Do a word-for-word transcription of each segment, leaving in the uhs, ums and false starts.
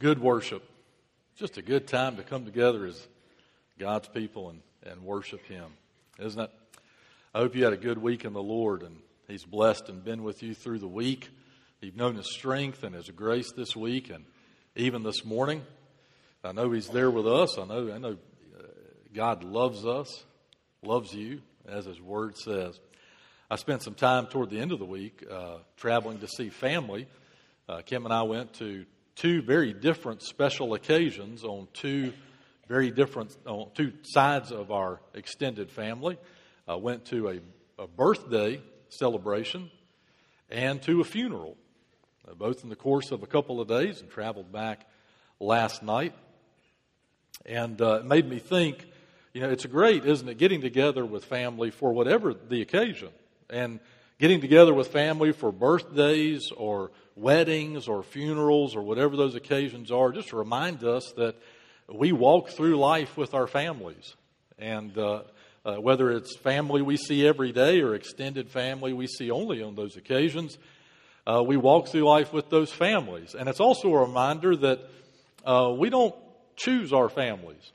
good worship. Just a good time to come together as God's people and, and worship Him, isn't it? I hope you had a good week in the Lord and He's blessed and been with you through the week. You've known His strength and His grace this week and even this morning. I know He's there with us. I know, I know God loves us, loves you, as His Word says. I spent some time toward the end of the week uh, traveling to see family. Uh, Kim and I went to two very different special occasions on two very different, on two sides of our extended family. I went to a, a birthday celebration and to a funeral, uh, both in the course of a couple of days, and traveled back last night. And uh, it made me think, you know, it's great, isn't it, getting together with family for whatever the occasion. And getting together with family for birthdays or weddings or funerals or whatever those occasions are, just to remind us that we walk through life with our families. And uh, uh, whether it's family we see every day or extended family we see only on those occasions, uh, we walk through life with those families. And it's also a reminder that uh, we don't choose our families.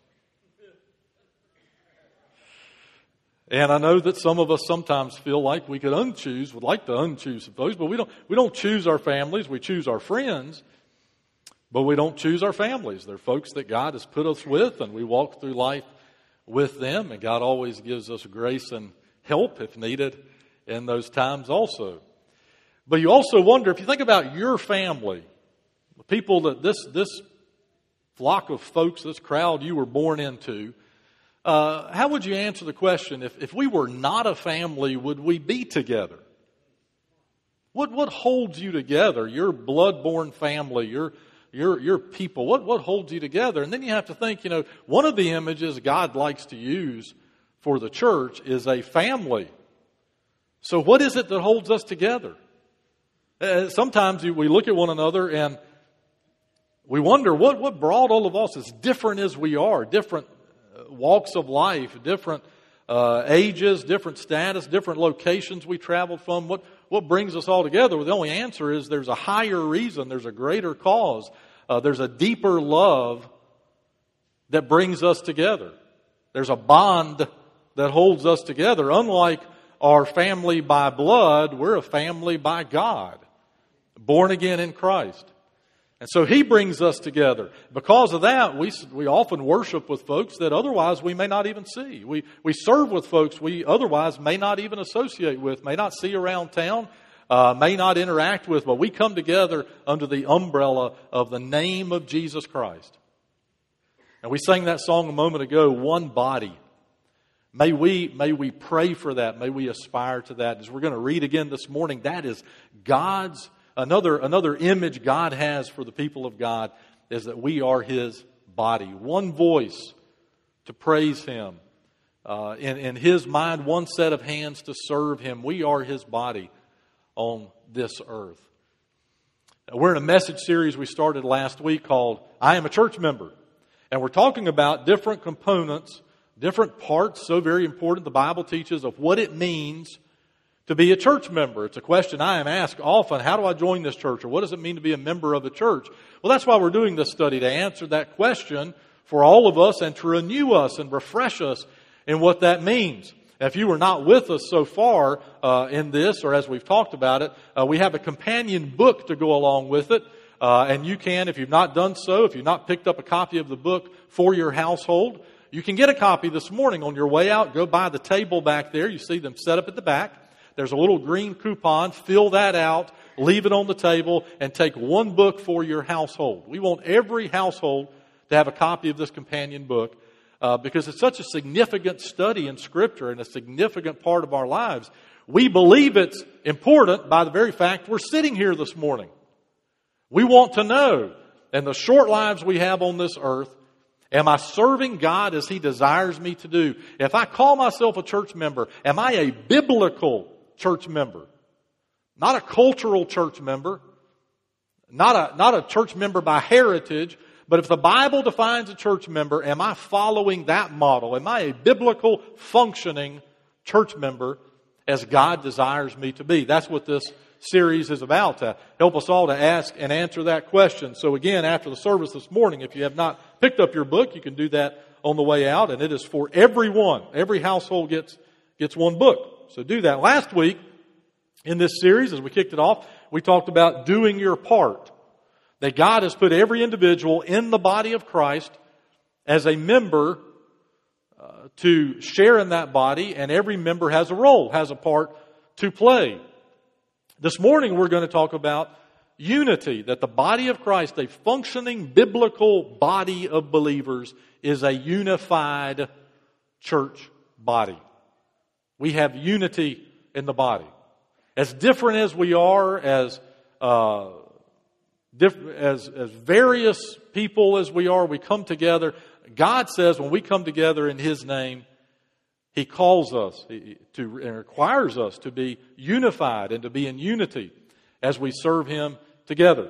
And I know that some of us sometimes feel like we could unchoose, would like to unchoose some folks, but we don't, we don't choose our families. We choose our friends, but we don't choose our families. They're folks that God has put us with, and we walk through life with them, and God always gives us grace and help if needed in those times also. But you also wonder, if you think about your family, the people that this, this flock of folks, this crowd you were born into, Uh, how would you answer the question, if, if we were not a family, would we be together? What what holds you together? Your blood-born family, your your your people, what, what holds you together? And then you have to think, you know, one of the images God likes to use for the church is a family. So what is it that holds us together? Uh, sometimes we look at one another and we wonder, what, what brought all of us, as different as we are, different walks of life, different uh, ages, different status, different locations we traveled from. What what brings us all together? Well, the only answer is there's a higher reason, there's a greater cause, uh, there's a deeper love that brings us together. There's a bond that holds us together. Unlike our family by blood, we're a family by God, born again in Christ. And so He brings us together. Because of that, we we often worship with folks that otherwise we may not even see. We we serve with folks we otherwise may not even associate with, may not see around town, uh, may not interact with, but we come together under the umbrella of the name of Jesus Christ. And we sang that song a moment ago, One Body. May we, may we pray for that. May we aspire to that. As we're going to read again this morning, that is God's Another another image God has for the people of God is that we are His body. One voice to praise Him. Uh, in, in His mind, one set of hands to serve Him. We are His body on this earth. We're in a message series we started last week called I Am a Church Member. And we're talking about different components, different parts, so very important, the Bible teaches, of what it means to be a church member. It's a question I am asked often. How do I join this church? Or what does it mean to be a member of a church? Well, that's why we're doing this study, to answer that question for all of us and to renew us and refresh us in what that means. If you were not with us so far uh, in this, or as we've talked about it, uh, we have a companion book to go along with it. Uh, and you can, if you've not done so, if you've not picked up a copy of the book for your household, you can get a copy this morning on your way out. Go by the table back there. You see them set up at the back. There's a little green coupon. Fill that out, leave it on the table, and take one book for your household. We want every household to have a copy of this companion book uh, because it's such a significant study in Scripture and a significant part of our lives. We believe it's important by the very fact we're sitting here this morning. We want to know, in the short lives we have on this earth, am I serving God as He desires me to do? If I call myself a church member, am I a biblical church member? Not a cultural church member, not a, not a church member by heritage, but if the Bible defines a church member, am I following that model? Am I a biblical, functioning church member as God desires me to be? That's what this series is about, to help us all to ask and answer that question. So again, after the service this morning, if you have not picked up your book, you can do that on the way out, and it is for everyone. Every household gets gets one book. So do that. Last week, in this series, as we kicked it off, we talked about doing your part. That God has put every individual in the body of Christ as a member uh, to share in that body, and every member has a role, has a part to play. This morning we're going to talk about unity, that the body of Christ, a functioning biblical body of believers, is a unified church body. We have unity in the body. As different as we are, as uh, diff- as as various people as we are, we come together. God says when we come together in His name, He calls us to and requires us to be unified and to be in unity as we serve Him together.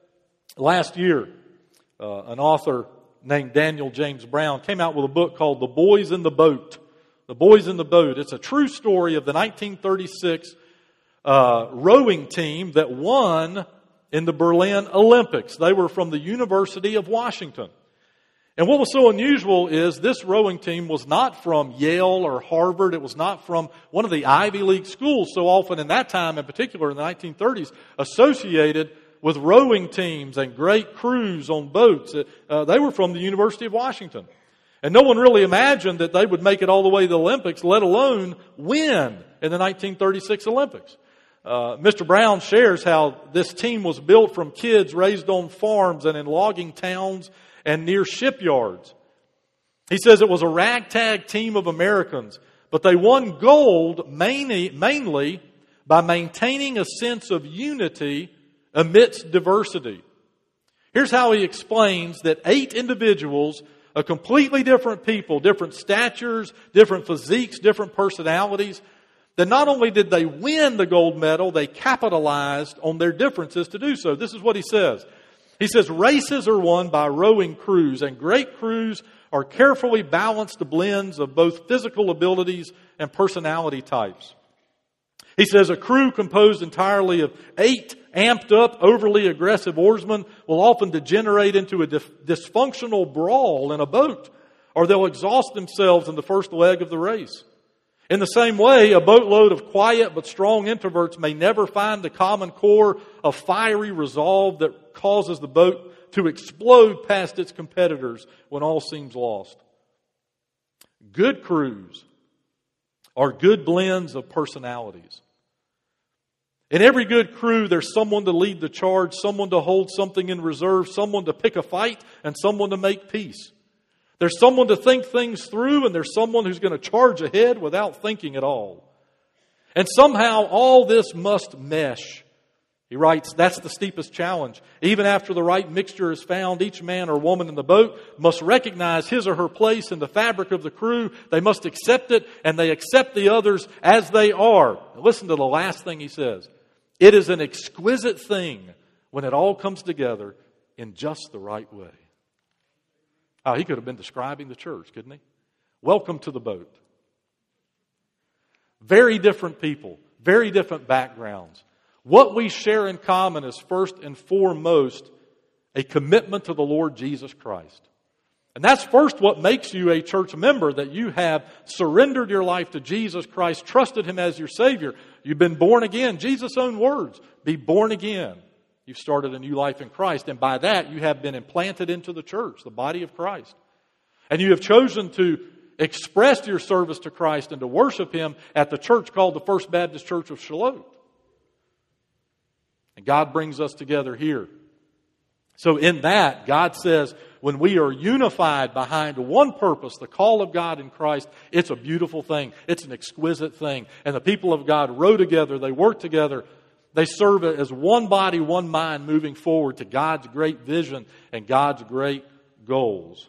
Last year, uh, an author named Daniel James Brown came out with a book called The Boys in the Boat. The Boys in the Boat. It's a true story of the nineteen thirty-six uh, rowing team that won in the Berlin Olympics. They were from the University of Washington. And what was so unusual is this rowing team was not from Yale or Harvard. It was not from one of the Ivy League schools, so often in that time, in particular in the nineteen thirties, associated with rowing teams and great crews on boats. Uh, they were from the University of Washington. And no one really imagined that they would make it all the way to the Olympics, let alone win in the nineteen thirty-six Olympics. Uh, Mister Brown shares how this team was built from kids raised on farms and in logging towns and near shipyards. He says it was a ragtag team of Americans, but they won gold mainly, mainly by maintaining a sense of unity amidst diversity. Here's how he explains that eight individuals, a completely different people, different statures, different physiques, different personalities, that not only did they win the gold medal, they capitalized on their differences to do so. This is what he says. He says, races are won by rowing crews, and great crews are carefully balanced blends of both physical abilities and personality types. He says, a crew composed entirely of eight amped up, overly aggressive oarsmen will often degenerate into a dif- dysfunctional brawl in a boat, or they'll exhaust themselves in the first leg of the race. In the same way, a boatload of quiet but strong introverts may never find the common core of fiery resolve that causes the boat to explode past its competitors when all seems lost. Good crews are good blends of personalities. In every good crew, there's someone to lead the charge, someone to hold something in reserve, someone to pick a fight, and someone to make peace. There's someone to think things through, and there's someone who's going to charge ahead without thinking at all. And somehow all this must mesh. He writes, that's the steepest challenge. Even after the right mixture is found, each man or woman in the boat must recognize his or her place in the fabric of the crew. They must accept it, and they accept the others as they are. Now listen to the last thing he says. It is an exquisite thing when it all comes together in just the right way. Oh, he could have been describing the church, couldn't he? Welcome to the boat. Very different people, very different backgrounds. What we share in common is first and foremost a commitment to the Lord Jesus Christ. And that's first what makes you a church member, that you have surrendered your life to Jesus Christ, trusted Him as your Savior. You've been born again. Jesus' own words, be born again. You've started a new life in Christ, and by that you have been implanted into the church, the body of Christ. And you have chosen to express your service to Christ and to worship Him at the church called the First Baptist Church of Shalot. And God brings us together here. So in that, God says, when we are unified behind one purpose, the call of God in Christ, it's a beautiful thing. It's an exquisite thing. And the people of God row together, they work together. They serve as one body, one mind moving forward to God's great vision and God's great goals.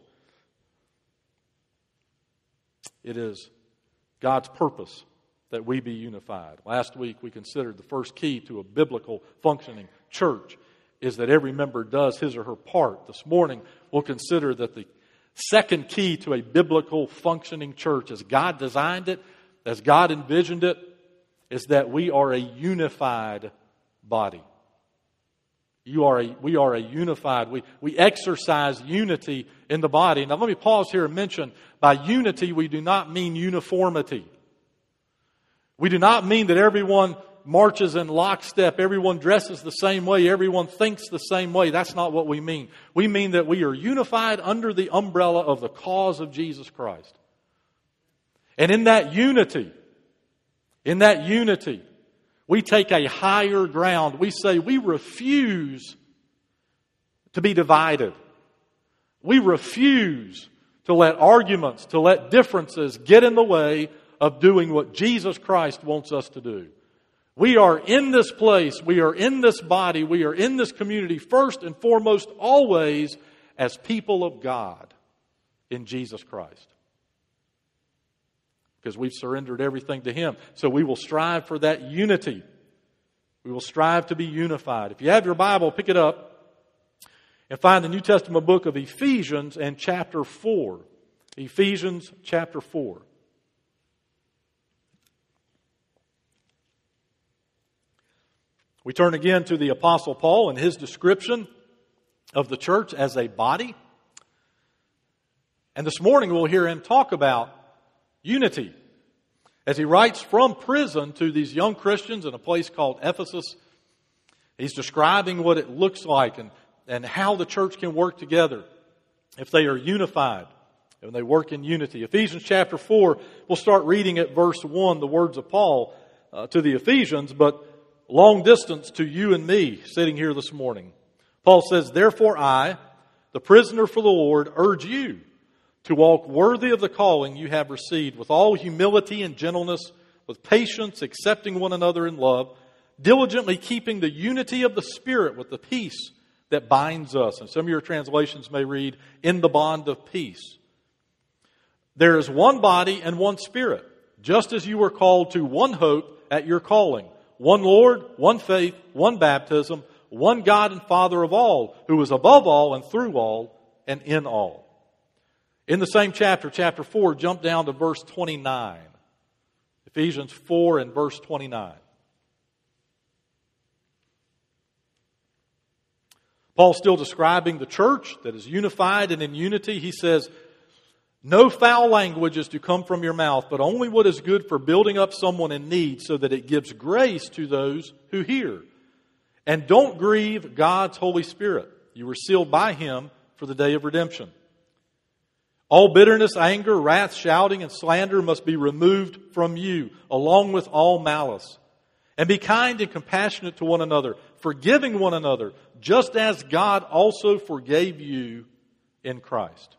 It is God's purpose that we be unified. Last week we considered the first key to a biblical functioning church is that every member does his or her part. This morning we'll consider that the second key to a biblical functioning church, as God designed it, as God envisioned it, is that we are a unified body. You are a, we are a unified, we, we exercise unity in the body. Now let me pause here and mention, by unity we do not mean uniformity. We do not mean that everyone marches in lockstep, everyone dresses the same way, everyone thinks the same way. That's not what we mean. We mean that we are unified under the umbrella of the cause of Jesus Christ. And in that unity, in that unity, we take a higher ground. We say we refuse to be divided. We refuse to let arguments, to let differences get in the way of doing what Jesus Christ wants us to do. We are in this place, we are in this body, we are in this community first and foremost always as people of God in Jesus Christ. Because we've surrendered everything to Him. So we will strive for that unity. We will strive to be unified. If you have your Bible, pick it up and find the New Testament book of Ephesians and chapter four. Ephesians chapter four. We turn again to the Apostle Paul and his description of the church as a body. And this morning we'll hear him talk about unity. As he writes from prison to these young Christians in a place called Ephesus, he's describing what it looks like and, and how the church can work together if they are unified and they work in unity. Ephesians chapter four, we'll start reading at verse one, the words of Paul uh, to the Ephesians, but long distance to you and me sitting here this morning. Paul says, "Therefore I, the prisoner for the Lord, urge you to walk worthy of the calling you have received, with all humility and gentleness, with patience, accepting one another in love, diligently keeping the unity of the Spirit with the peace that binds us." And some of your translations may read, "in the bond of peace." There is one body and one Spirit, just as you were called to one hope at your calling. One Lord, one faith, one baptism, one God and Father of all, who is above all and through all and in all. In the same chapter, chapter four, jump down to verse twenty-nine. Ephesians four and verse twenty-nine. Paul's still describing the church that is unified and in unity. He says, "No foul language is to come from your mouth, but only what is good for building up someone in need, so that it gives grace to those who hear. And don't grieve God's Holy Spirit. You were sealed by Him for the day of redemption. All bitterness, anger, wrath, shouting, and slander must be removed from you, along with all malice. And be kind and compassionate to one another, forgiving one another, just as God also forgave you in Christ."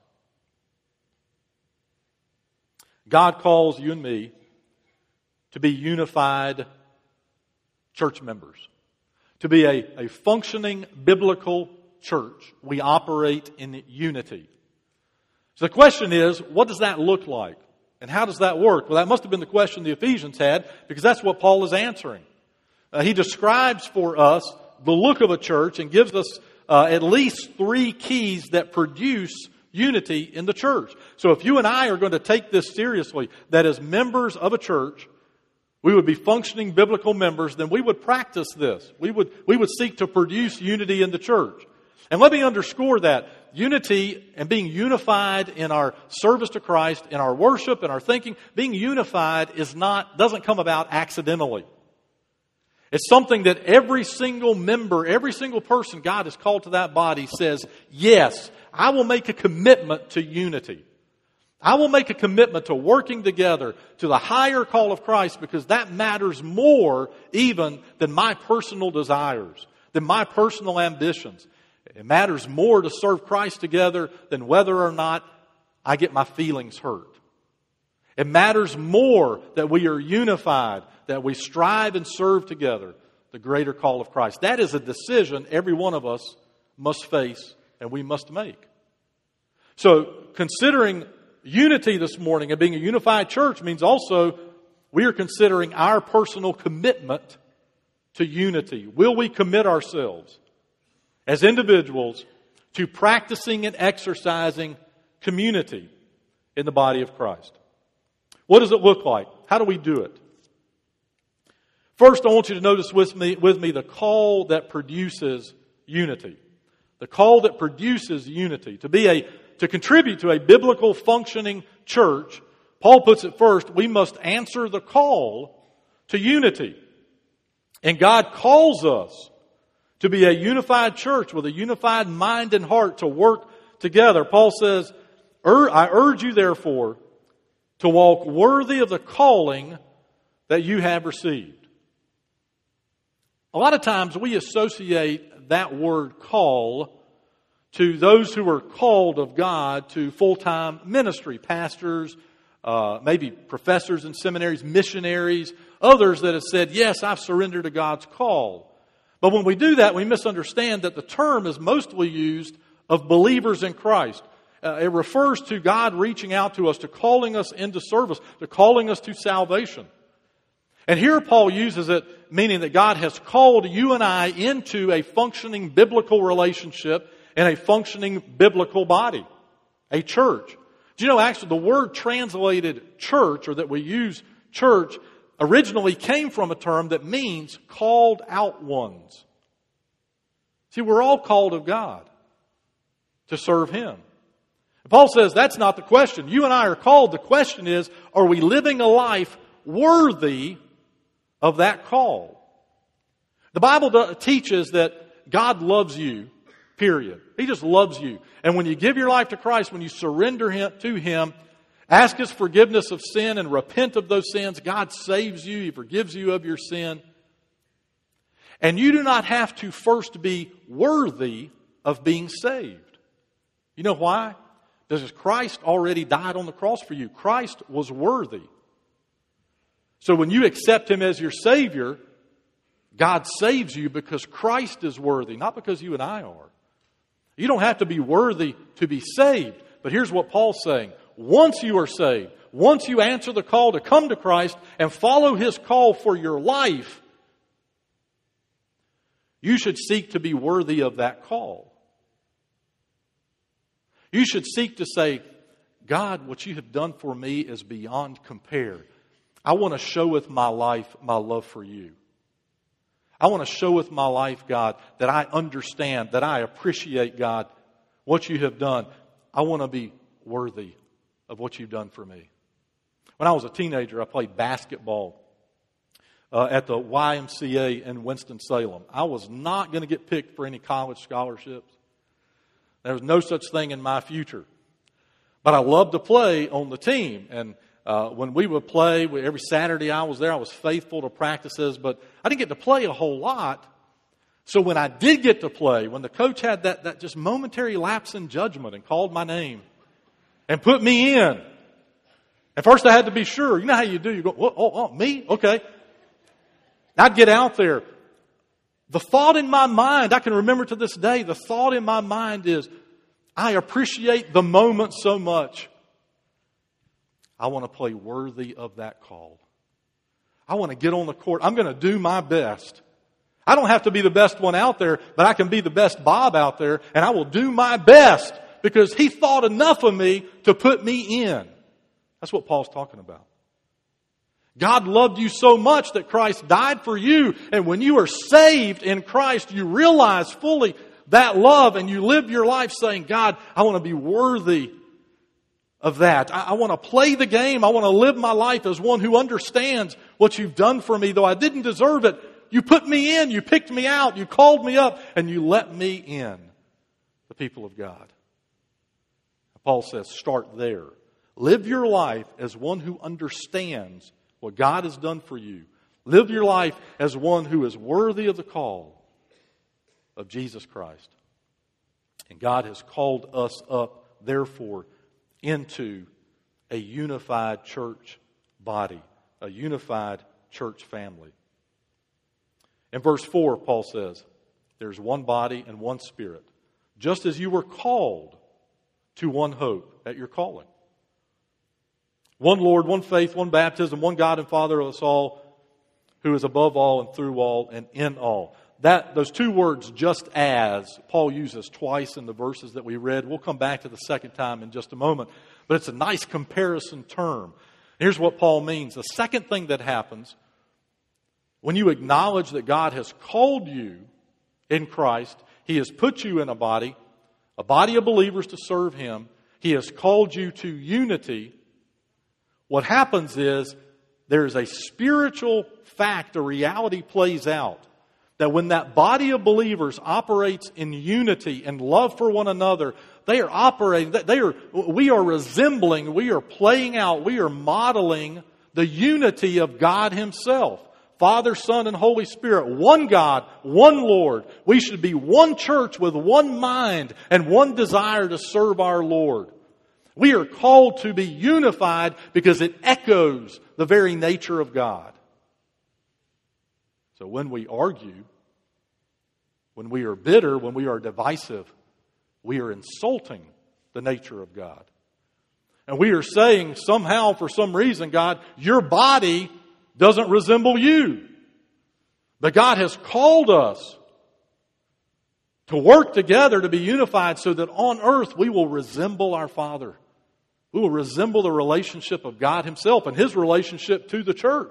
God calls you and me to be unified church members, to be a, a functioning biblical church. We operate in unity. So the question is, what does that look like? And how does that work? Well, that must have been the question the Ephesians had, because that's what Paul is answering. Uh, he describes for us the look of a church and gives us uh, at least three keys that produce unity in the church. So if you and I are going to take this seriously, that as members of a church, we would be functioning biblical members, then we would practice this. We would, we would seek to produce unity in the church. And let me underscore that. Unity and being unified in our service to Christ, in our worship, in our thinking, being unified is not, doesn't come about accidentally. It's something that every single member, every single person God has called to that body says, yes, I will make a commitment to unity. I will make a commitment to working together to the higher call of Christ, because that matters more even than my personal desires, than my personal ambitions. It matters more to serve Christ together than whether or not I get my feelings hurt. It matters more that we are unified, that we strive and serve together the greater call of Christ. That is a decision every one of us must face and we must make. So considering unity this morning and being a unified church means also we are considering our personal commitment to unity. Will we commit ourselves as individuals to practicing and exercising community in the body of Christ? What does it look like? How do we do it? First, I want you to notice with me, with me the call that produces unity. The call that produces unity. To be a, to contribute to a biblical functioning church, Paul puts it first, we must answer the call to unity. And God calls us to be a unified church with a unified mind and heart to work together. Paul says, I urge you therefore to walk worthy of the calling that you have received. A lot of times we associate that word call to those who are called of God to full-time ministry, pastors, uh, maybe professors in seminaries, missionaries, others that have said, yes, I've surrendered to God's call. But when we do that, we misunderstand that the term is mostly used of believers in Christ. Uh, it refers to God reaching out to us, to calling us into service, to calling us to salvation. And here Paul uses it, meaning that God has called you and I into a functioning biblical relationship and a functioning biblical body, a church. Do you know, actually, the word translated church, or that we use church, originally came from a term that means called out ones. See, we're all called of God to serve Him. And Paul says that's not the question. You and I are called. The question is, are we living a life worthy of that call? The Bible teaches that God loves you, period. He just loves you. And when you give your life to Christ, when you surrender him, to Him, ask His forgiveness of sin and repent of those sins, God saves you. He forgives you of your sin. And you do not have to first be worthy of being saved. You know why? Because Christ already died on the cross for you. Christ was worthy. So when you accept Him as your Savior, God saves you because Christ is worthy, not because you and I are. You don't have to be worthy to be saved. But here's what Paul's saying. Once you are saved, once you answer the call to come to Christ and follow His call for your life, you should seek to be worthy of that call. You should seek to say, God, what you have done for me is beyond compare. I want to show with my life my love for you. I want to show with my life, God, that I understand, that I appreciate, God, what you have done. I want to be worthy of what you've done for me. When I was a teenager, I played basketball uh, at the Y M C A in Winston-Salem. I was not going to get picked for any college scholarships. There was no such thing in my future. But I loved to play on the team. And uh, when we would play, we, every Saturday I was there. I was faithful to practices, but I didn't get to play a whole lot. So when I did get to play, when the coach had that, that just momentary lapse in judgment and called my name and put me in, at first I had to be sure. You know how you do. You go, oh, oh, oh me? Okay. I'd get out there. The thought in my mind, I can remember to this day, the thought in my mind is, I appreciate the moment so much. I want to play worthy of that call. I want to get on the court. I'm going to do my best. I don't have to be the best one out there, but I can be the best Bob out there, and I will do my best because he thought enough of me to put me in. That's what Paul's talking about. God loved you so much that Christ died for you. And when you are saved in Christ, you realize fully that love and you live your life saying, God, I want to be worthy of that. I, I want to play the game. I want to live my life as one who understands what you've done for me. Though I didn't deserve it, you put me in, you picked me out, you called me up, and you let me in, the people of God. Paul says, start there. Live your life as one who understands what God has done for you. Live your life as one who is worthy of the call of Jesus Christ. And God has called us up, therefore, into a unified church body, a unified church family. In verse four, Paul says, there's one body and one Spirit, just as you were called to one hope at your calling. One Lord, one faith, one baptism, one God and Father of us all, who is above all and through all and in all. That, those two words, just as, Paul uses twice in the verses that we read. We'll come back to the second time in just a moment. But it's a nice comparison term. Here's what Paul means. The second thing that happens when you acknowledge that God has called you in Christ, He has put you in a body, a body of believers to serve Him, He has called you to unity, what happens is there is a spiritual fact, a reality plays out, that when that body of believers operates in unity and love for one another, they are operating, they are, we are resembling, we are playing out, we are modeling the unity of God Himself. Father, Son, and Holy Spirit, one God, one Lord. We should be one church with one mind and one desire to serve our Lord. We are called to be unified because it echoes the very nature of God. So when we argue, when we are bitter, when we are divisive, we are insulting the nature of God. And we are saying somehow, for some reason, God, your body doesn't resemble you. But God has called us to work together to be unified so that on earth we will resemble our Father. We will resemble the relationship of God Himself and His relationship to the church.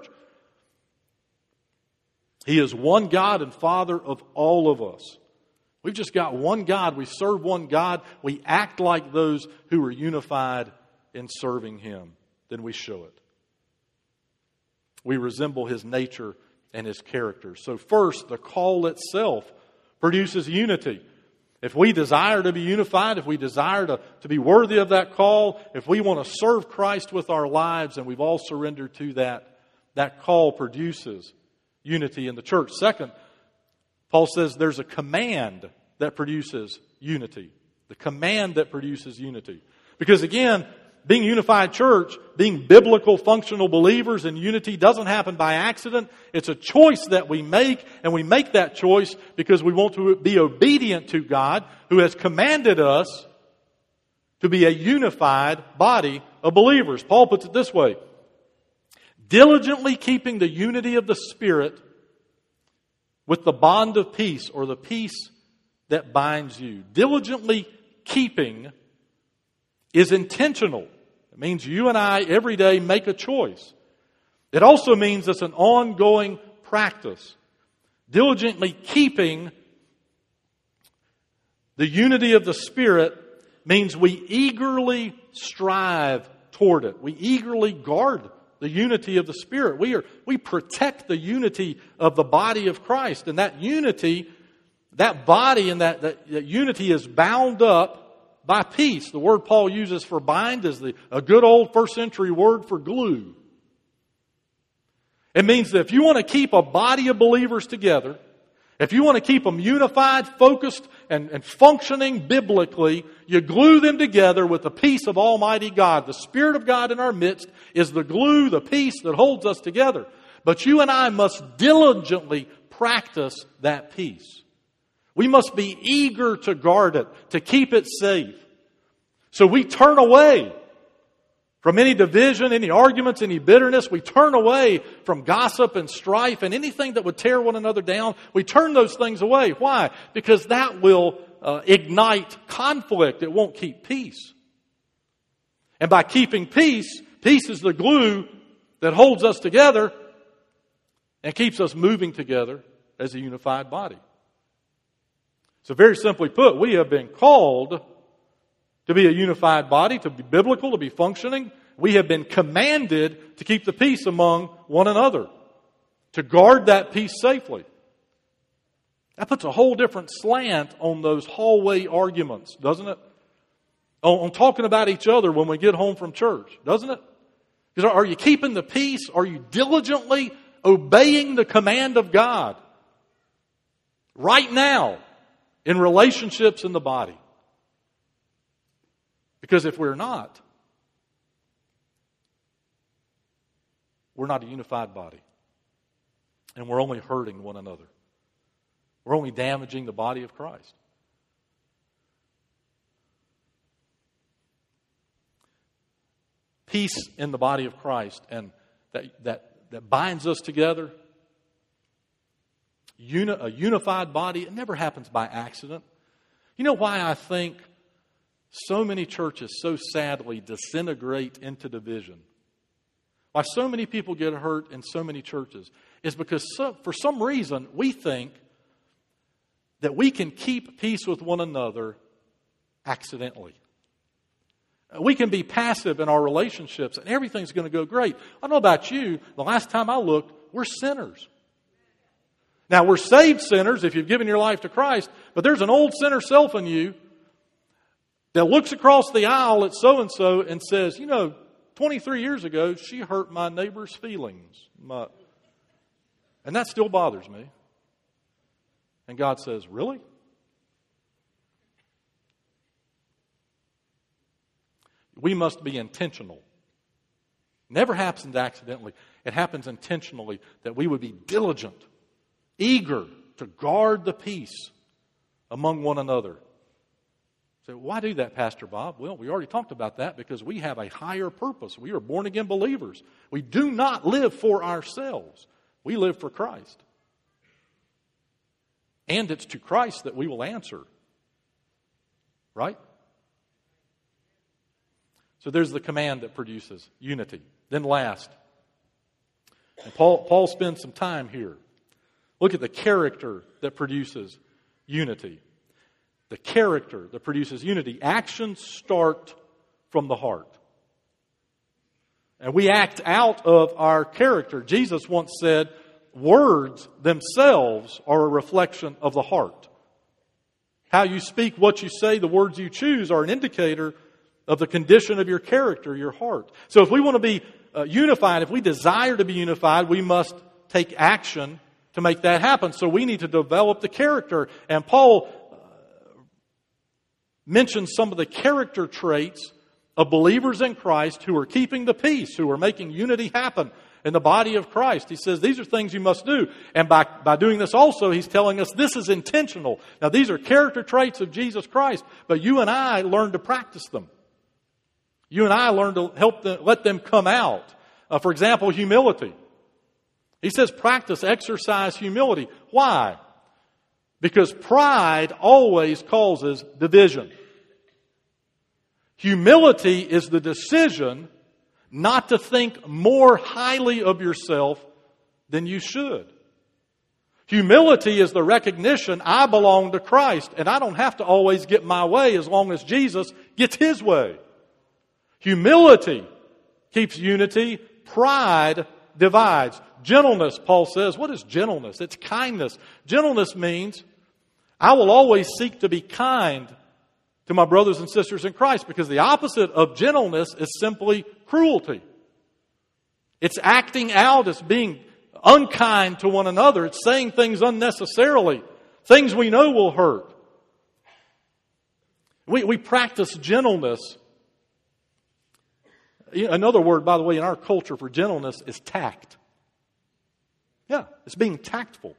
He is one God and Father of all of us. We've just got one God. We serve one God. We act like those who are unified in serving Him. Then we show it. We resemble His nature and His character. So first, the call itself produces unity. If we desire to be unified, if we desire to, to be worthy of that call, if we want to serve Christ with our lives and we've all surrendered to that, that call produces unity in the church. Second, Paul says there's a command that produces unity. The command that produces unity. Because again, being a unified church, being biblical, functional believers in unity doesn't happen by accident. It's a choice that we make, and we make that choice because we want to be obedient to God, who has commanded us to be a unified body of believers. Paul puts it this way: diligently keeping the unity of the Spirit with the bond of peace, or the peace that binds you. Diligently keeping is intentional. It means you and I every day make a choice. It also means it's an ongoing practice. Diligently keeping the unity of the Spirit means we eagerly strive toward it. We eagerly guard the unity of the Spirit. We are we protect the unity of the body of Christ. And that unity, that body and that, that, that unity is bound up by peace. The word Paul uses for bind is the, a good old first century word for glue. It means that if you want to keep a body of believers together, if you want to keep them unified, focused, and, and functioning biblically, you glue them together with the peace of Almighty God. The Spirit of God in our midst is the glue, the peace that holds us together. But you and I must diligently practice that peace. We must be eager to guard it, to keep it safe. So we turn away from any division, any arguments, any bitterness. We turn away from gossip and strife and anything that would tear one another down. We turn those things away. Why? Because that will uh, ignite conflict. It won't keep peace. And by keeping peace, peace is the glue that holds us together and keeps us moving together as a unified body. So very simply put, we have been called to be a unified body, to be biblical, to be functioning. We have been commanded to keep the peace among one another, to guard that peace safely. That puts a whole different slant on those hallway arguments, doesn't it? On, on talking about each other when we get home from church, doesn't it? Because are you keeping the peace? Are you diligently obeying the command of God right now in relationships in the body? Because if we're not, we're not a unified body. And we're only hurting one another. We're only damaging the body of Christ. Peace in the body of Christ, and that that, that binds us together. Uni, a unified body, it never happens by accident. You know why I think so many churches so sadly disintegrate into division? Why so many people get hurt in so many churches? is because so, for some reason we think that we can keep peace with one another accidentally. We can be passive in our relationships and everything's going to go great. I don't know about you, the last time I looked, we're sinners. Now, we're saved sinners if you've given your life to Christ, but there's an old sinner self in you that looks across the aisle at so-and-so and says, you know, twenty-three years ago, she hurt my neighbor's feelings. My... And that still bothers me. And God says, really? We must be intentional. Never happens accidentally. It happens intentionally that we would be diligent, eager to guard the peace among one another. So why do that, Pastor Bob? Well, we already talked about that because we have a higher purpose. We are born-again believers. We do not live for ourselves. We live for Christ. And it's to Christ that we will answer. Right? So there's the command that produces unity. Then last, and Paul, Paul spends some time here. Look at the character that produces unity. The character that produces unity. Actions start from the heart. And we act out of our character. Jesus once said, words themselves are a reflection of the heart. How you speak, what you say, the words you choose are an indicator of the condition of your character, your heart. So if we want to be uh, unified, if we desire to be unified, we must take action to make that happen. So we need to develop the character. And Paul uh, mentions some of the character traits of believers in Christ who are keeping the peace, who are making unity happen in the body of Christ. He says these are things you must do. And by, by doing this also, he's telling us this is intentional. Now these are character traits of Jesus Christ, but you and I learn to practice them. You and I learn to help them, let them come out. Uh, for example, humility. He says practice, exercise humility. Why? Because pride always causes division. Humility is the decision not to think more highly of yourself than you should. Humility is the recognition I belong to Christ and I don't have to always get my way as long as Jesus gets His way. Humility keeps unity. Pride divides. Gentleness, Paul says. What is gentleness? It's kindness. Gentleness means I will always seek to be kind to my brothers and sisters in Christ, because the opposite of gentleness is simply cruelty. It's acting out. It's being unkind to one another. It's saying things unnecessarily. Things we know will hurt. We, we practice gentleness. Another word, by the way, in our culture for gentleness is tact. Yeah, it's being tactful.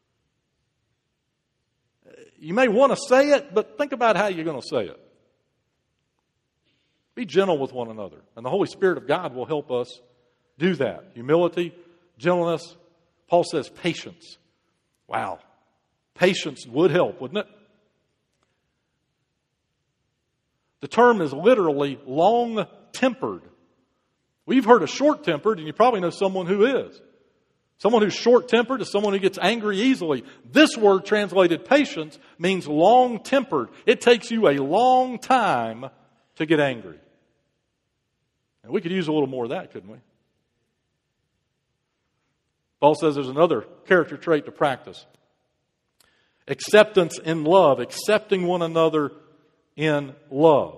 You may want to say it, but think about how you're going to say it. Be gentle with one another. And the Holy Spirit of God will help us do that. Humility, gentleness. Paul says patience. Wow. Patience would help, wouldn't it? The term is literally long-tempered. We've heard of short-tempered, and you probably know someone who is. Someone who's short-tempered is someone who gets angry easily. This word translated patience means long-tempered. It takes you a long time to get angry. And we could use a little more of that, couldn't we? Paul says there's another character trait to practice. Acceptance in love. Accepting one another in love.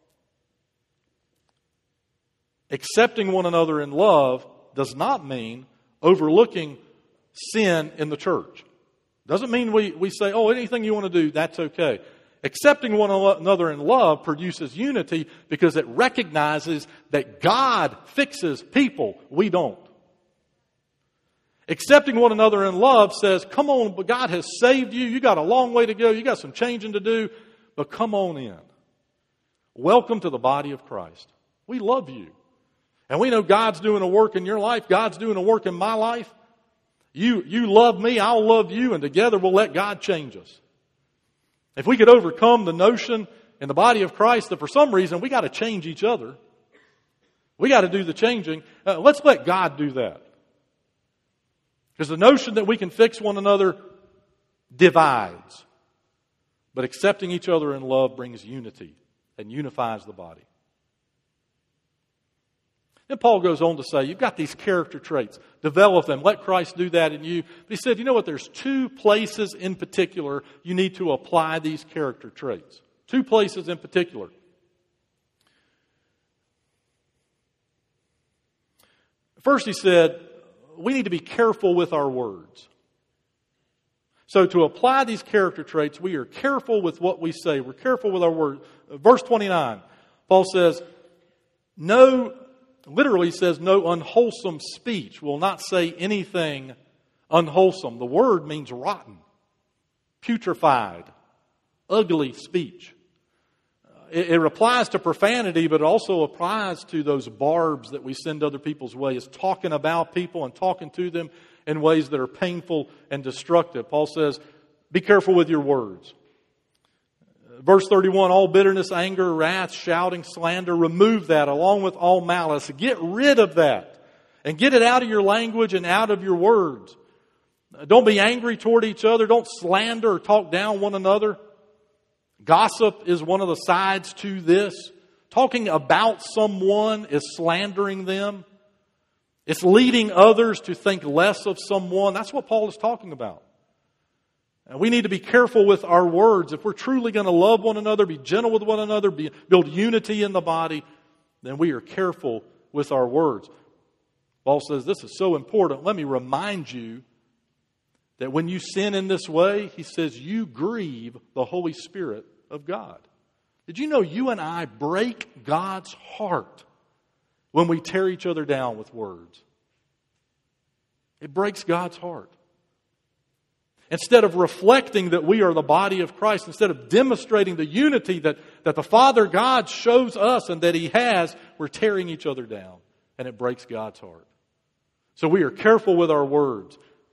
Accepting one another in love does not mean overlooking sin in the church. Doesn't mean we, we say, oh, anything you want to do, that's okay. Accepting one another in love produces unity because it recognizes that God fixes people. We don't. Accepting one another in love says, come on, but God has saved you. You got a long way to go. You got some changing to do, but come on in. Welcome to the body of Christ. We love you. And we know God's doing a work in your life. God's doing a work in my life. You, you love me, I'll love you, and together we'll let God change us. If we could overcome the notion in the body of Christ that for some reason we got to change each other, we got to do the changing, uh, let's let God do that. Because the notion that we can fix one another divides. But accepting each other in love brings unity and unifies the body. Then Paul goes on to say, you've got these character traits. Develop them. Let Christ do that in you. But he said, you know what? There's two places in particular you need to apply these character traits. Two places in particular. First, he said, we need to be careful with our words. So to apply these character traits, we are careful with what we say. We're careful with our words. Verse twenty-nine, Paul says, no, literally says, no unwholesome speech. Will not say anything unwholesome. The word means rotten, putrefied, ugly speech. It, it applies to profanity, but it also applies to those barbs that we send other people's way. It's talking about people and talking to them in ways that are painful and destructive. Paul says, be careful with your words. Verse thirty-one, all bitterness, anger, wrath, shouting, slander, remove that along with all malice. Get rid of that and get it out of your language and out of your words. Don't be angry toward each other. Don't slander or talk down one another. Gossip is one of the sides to this. Talking about someone is slandering them. It's leading others to think less of someone. That's what Paul is talking about. And we need to be careful with our words. If we're truly going to love one another, be gentle with one another, be, build unity in the body, then we are careful with our words. Paul says this is so important. Let me remind you that when you sin in this way, he says you grieve the Holy Spirit of God. Did you know you and I break God's heart when we tear each other down with words? It breaks God's heart. Instead of reflecting that we are the body of Christ, instead of demonstrating the unity that, that the Father God shows us and that He has, we're tearing each other down. And it breaks God's heart. So we are careful with our words.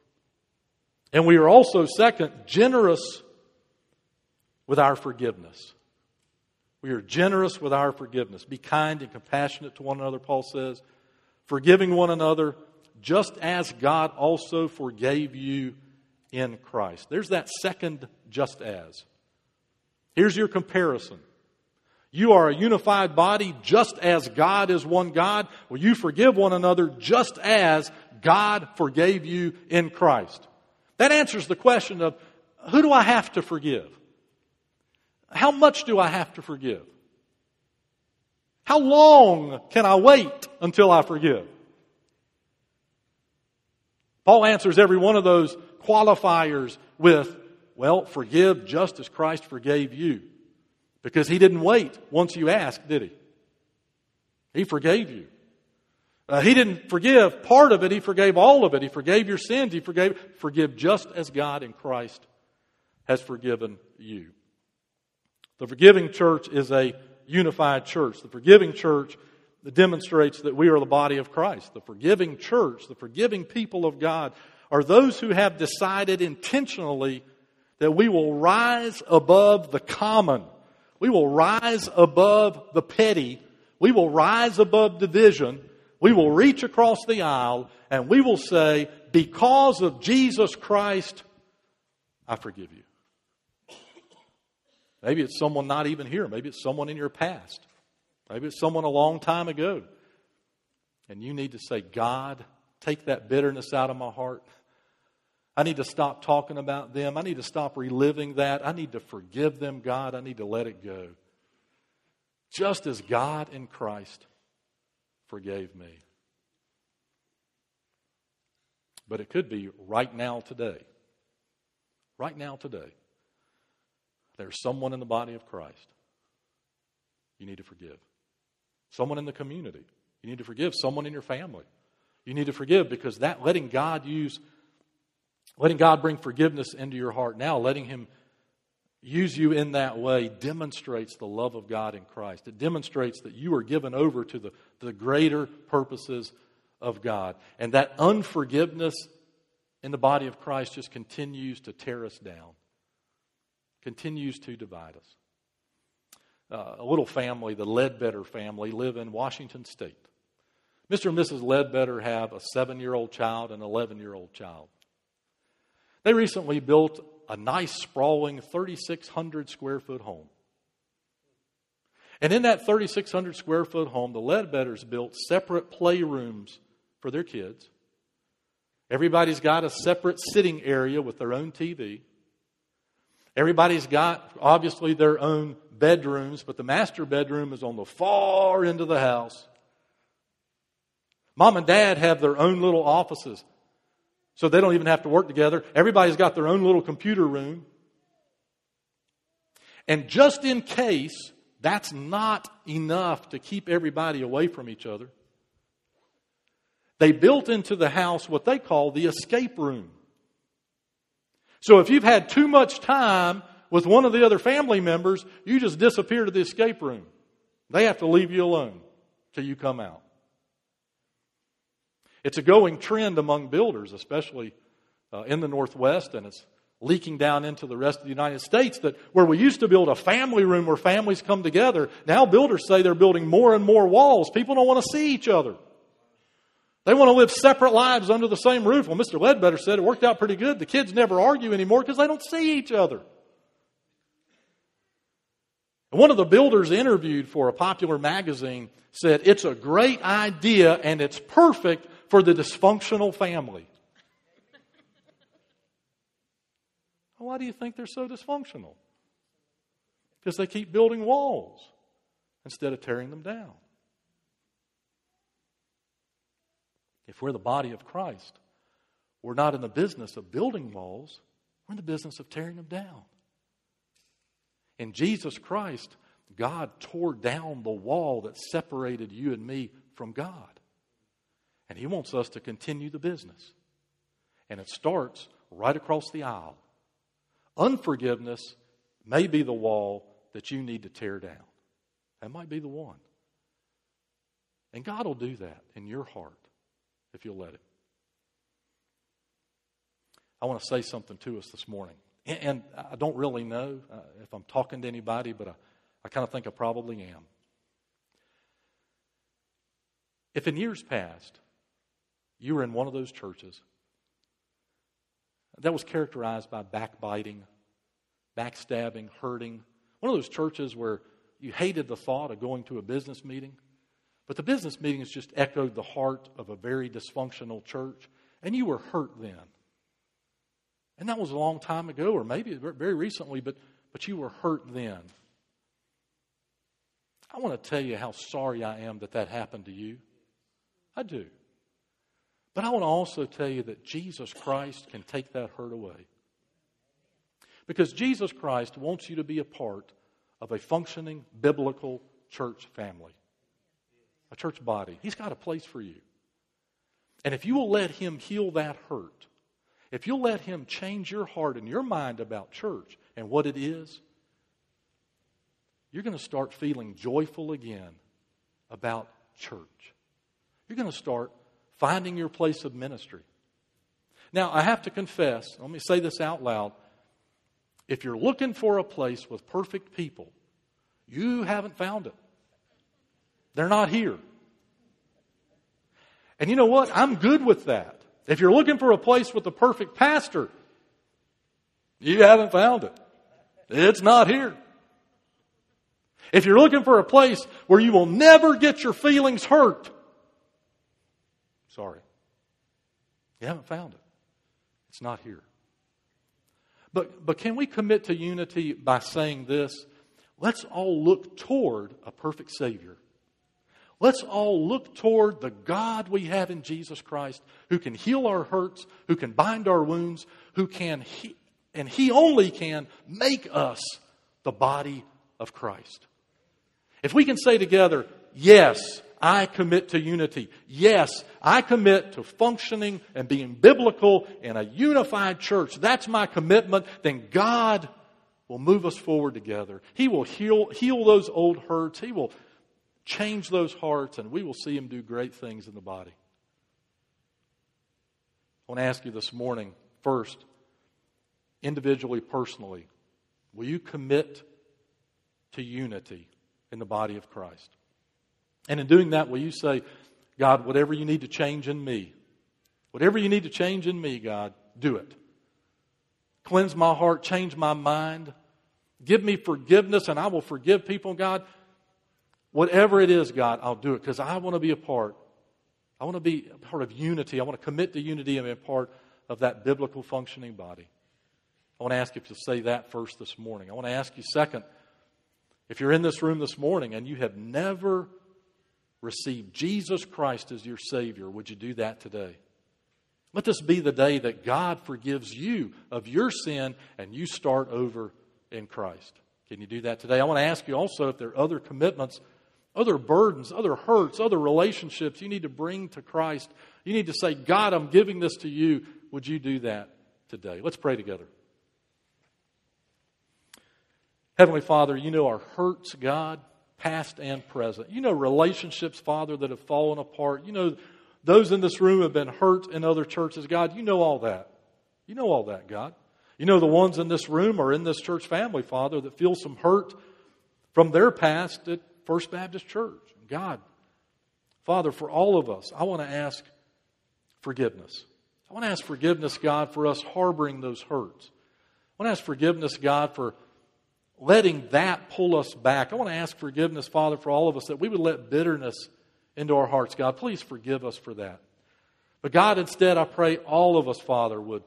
And we are also, second, generous with our forgiveness. We are generous with our forgiveness. Be kind and compassionate to one another, Paul says. Forgiving one another, just as God also forgave you in Christ. There's that second just as. Here's your comparison. You are a unified body just as God is one God. Well, you forgive one another just as God forgave you in Christ. That answers the question of, who do I have to forgive? How much do I have to forgive? How long can I wait until I forgive? Paul answers every one of those qualifiers with, well, forgive just as Christ forgave you. Because He didn't wait once you asked, did He? He forgave you. Uh, he didn't forgive part of it. He forgave all of it. He forgave your sins. He forgave, forgive just as God in Christ has forgiven you. The forgiving church is a unified church. The forgiving church demonstrates that we are the body of Christ. The forgiving church, the forgiving people of God, are those who have decided intentionally that we will rise above the common. We will rise above the petty. We will rise above division. We will reach across the aisle and we will say, because of Jesus Christ, I forgive you. Maybe it's someone not even here. Maybe it's someone in your past. Maybe it's someone a long time ago. And you need to say, God, take that bitterness out of my heart. I need to stop talking about them. I need to stop reliving that. I need to forgive them, God. I need to let it go. Just as God in Christ forgave me. But it could be right now today. Right now today. There's someone in the body of Christ you need to forgive. Someone in the community you need to forgive. Someone in your family you need to forgive, because that letting God use, letting God bring forgiveness into your heart now, letting Him use you in that way demonstrates the love of God in Christ. It demonstrates that you are given over to the, the greater purposes of God. And that unforgiveness in the body of Christ just continues to tear us down. Continues to divide us. Uh, a little family, the Ledbetter family, live in Washington State. Mister and Missus Ledbetter have a seven-year-old child and an eleven-year-old child. They recently built a nice, sprawling, thirty-six hundred square foot home. And in that thirty-six hundred square foot home, the Ledbetters built separate playrooms for their kids. Everybody's got a separate sitting area with their own T V. Everybody's got, obviously, their own bedrooms, but the master bedroom is on the far end of the house. Mom and Dad have their own little offices, so they don't even have to work together. Everybody's got their own little computer room. And just in case that's not enough to keep everybody away from each other, they built into the house what they call the escape room. So if you've had too much time with one of the other family members, you just disappear to the escape room. They have to leave you alone till you come out. It's a going trend among builders, especially uh, in the Northwest, and it's leaking down into the rest of the United States, that where we used to build a family room where families come together, now builders say they're building more and more walls. People don't want to see each other. They want to live separate lives under the same roof. Well, Mister Ledbetter said it worked out pretty good. The kids never argue anymore because they don't see each other. And one of the builders interviewed for a popular magazine said, it's a great idea and it's perfect for the dysfunctional family. Why do you think they're so dysfunctional? Because they keep building walls instead of tearing them down. If we're the body of Christ, we're not in the business of building walls. We're in the business of tearing them down. In Jesus Christ, God tore down the wall that separated you and me from God. And He wants us to continue the business. And it starts right across the aisle. Unforgiveness may be the wall that you need to tear down. That might be the one. And God will do that in your heart if you'll let it. I want to say something to us this morning. And I don't really know uh, if I'm talking to anybody, but I, I kind of think I probably am. If in years past you were in one of those churches that was characterized by backbiting, backstabbing, hurting, one of those churches where you hated the thought of going to a business meeting, but the business meetings just echoed the heart of a very dysfunctional church, and you were hurt then. And that was a long time ago, or maybe very recently, but, but you were hurt then. I want to tell you how sorry I am that that happened to you. I do. But I want to also tell you that Jesus Christ can take that hurt away. Because Jesus Christ wants you to be a part of a functioning biblical church family. A church body. He's got a place for you. And if you will let Him heal that hurt, if you'll let Him change your heart and your mind about church and what it is, you're going to start feeling joyful again about church. You're going to start finding your place of ministry. Now, I have to confess, let me say this out loud. If you're looking for a place with perfect people, you haven't found it. They're not here. And you know what? I'm good with that. If you're looking for a place with the perfect pastor, you haven't found it. It's not here. If you're looking for a place where you will never get your feelings hurt, sorry, you haven't found it. It's not here. But, but can we commit to unity by saying this? Let's all look toward a perfect Savior. Let's all look toward the God we have in Jesus Christ, who can heal our hurts, who can bind our wounds, who can, he, and He only can make us the body of Christ. If we can say together, yes, I commit to unity. Yes, I commit to functioning and being biblical in a unified church. That's my commitment. Then God will move us forward together. He will heal, heal those old hurts. He will change those hearts, and we will see Him do great things in the body. I want to ask you this morning, first, individually, personally, will you commit to unity in the body of Christ? And in doing that, will you say, God, whatever you need to change in me, whatever you need to change in me, God, do it. Cleanse my heart, change my mind. Give me forgiveness and I will forgive people, God. Whatever it is, God, I'll do it because I want to be a part. I want to be a part of unity. I want to commit to unity and be a part of that biblical functioning body. I want to ask you if you'll say that first this morning. I want to ask you second, if you're in this room this morning and you have never received Jesus Christ as your Savior, would you do that today? Let this be the day that God forgives you of your sin and you start over in Christ. Can you do that today? I want to ask you also if there are other commitments, other burdens, other hurts, other relationships you need to bring to Christ. You need to say, God, I'm giving this to you. Would you do that today? Let's pray together. Heavenly Father, you know our hurts, God, past and present. You know relationships, Father, that have fallen apart. You know those in this room have been hurt in other churches. God, you know all that. You know all that, God. You know the ones in this room or in this church family, Father, that feel some hurt from their past at First Baptist Church. God, Father, for all of us, I want to ask forgiveness. I want to ask forgiveness, God, for us harboring those hurts. I want to ask forgiveness, God, for letting that pull us back. I want to ask forgiveness, Father, for all of us that we would let bitterness into our hearts. God, please forgive us for that. But God, instead, I pray all of us, Father, would,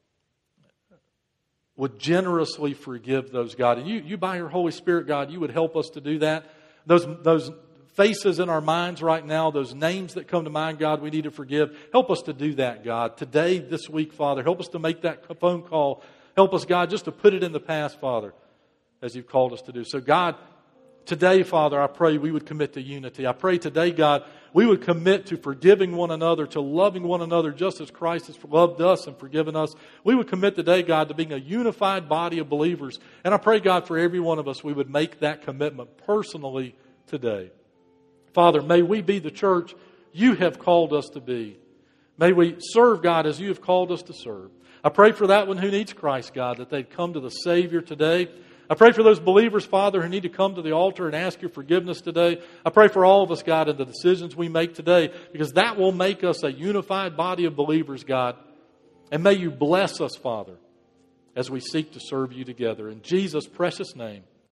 would generously forgive those, God. And you, you, by your Holy Spirit, God, you would help us to do that. Those, those faces in our minds right now, those names that come to mind, God, we need to forgive. Help us to do that, God. Today, this week, Father, help us to make that phone call. Help us, God, just to put it in the past, Father, as you've called us to do. So, God, today, Father, I pray we would commit to unity. I pray today, God, we would commit to forgiving one another, to loving one another just as Christ has loved us and forgiven us. We would commit today, God, to being a unified body of believers. And I pray, God, for every one of us, we would make that commitment personally today. Father, may we be the church you have called us to be. May we serve, God, as you have called us to serve. I pray for that one who needs Christ, God, that they'd come to the Savior today. I pray for those believers, Father, who need to come to the altar and ask your forgiveness today. I pray for all of us, God, in the decisions we make today, because that will make us a unified body of believers, God. And may you bless us, Father, as we seek to serve you together. In Jesus' precious name.